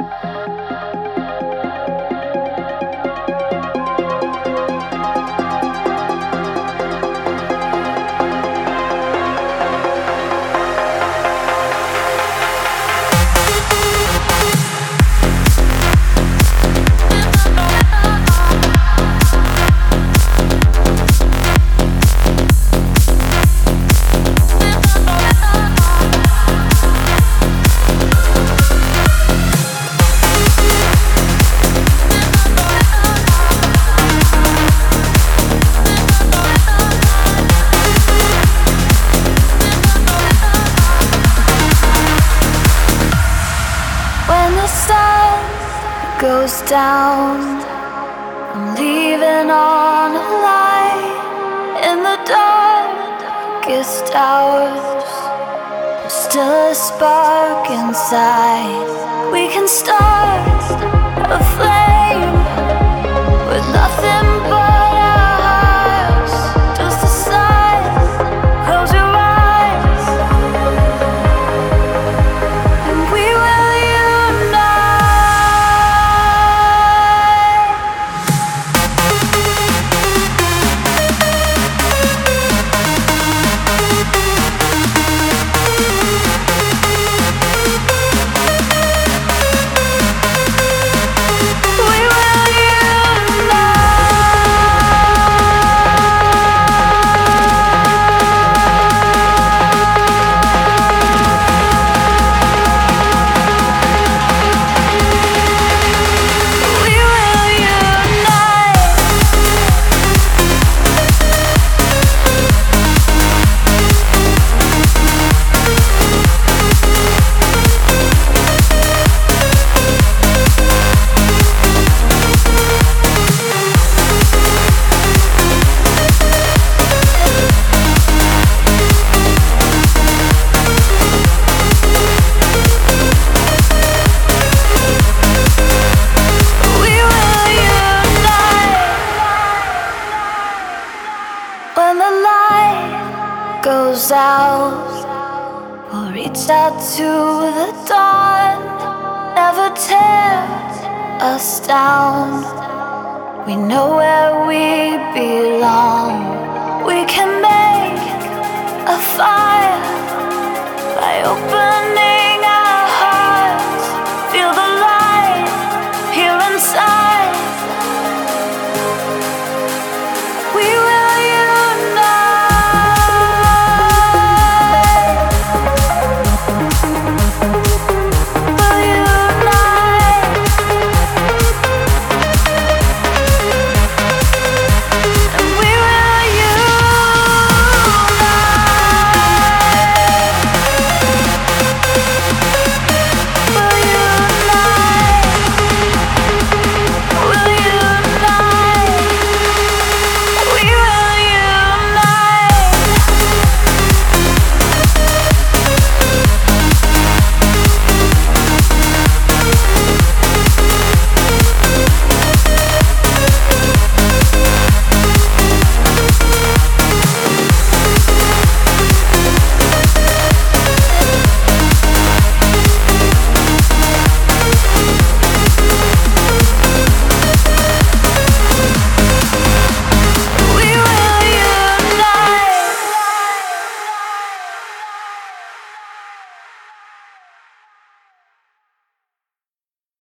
Goes down, I'm leaving on a light in the darkest hours. There's still a spark inside. We can start a flame with nothing but our hearts. Just a sign, close your eyes, and we will unite. When the light goes out, we'll reach out to the dawn. Never tear us down. We know where we belong. We can make a fire by opening